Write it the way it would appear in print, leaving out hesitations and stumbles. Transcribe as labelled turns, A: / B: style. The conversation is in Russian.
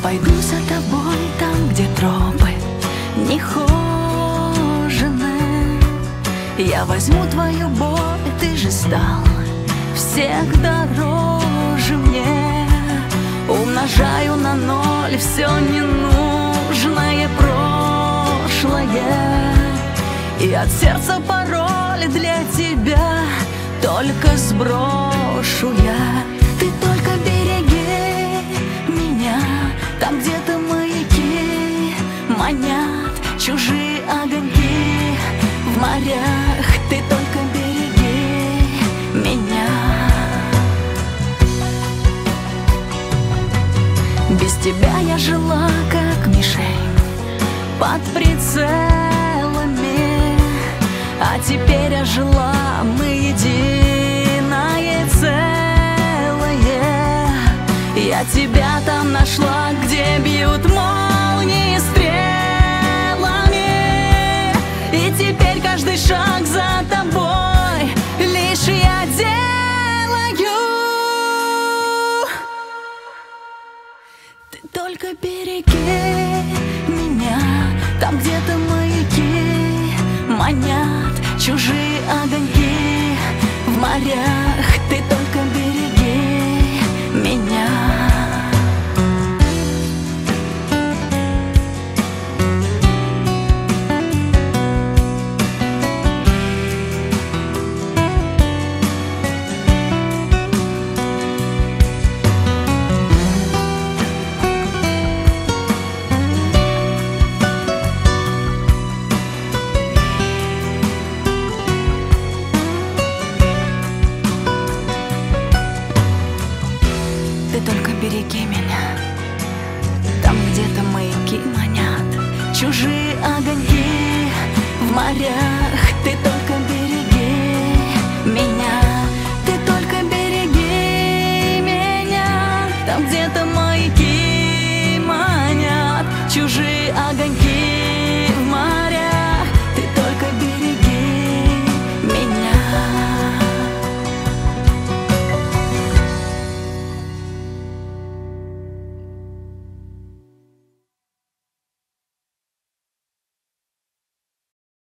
A: пойду за тобой там, где тропы не хожены. Я возьму твою боль, ты же стал всех дороже мне. Умножаю на ноль все ненужное прошлое, и от сердца пароль для тебя только сброшу я. Ты только береги меня, там где-то маяки манят чужие огоньки в морях. Ты только береги меня. Без тебя я жила как мишень под прицелами, а теперь ожила, мы единое целое. Я тебя там нашла, где бьют молнии стрелами, и теперь каждый шаг за тобой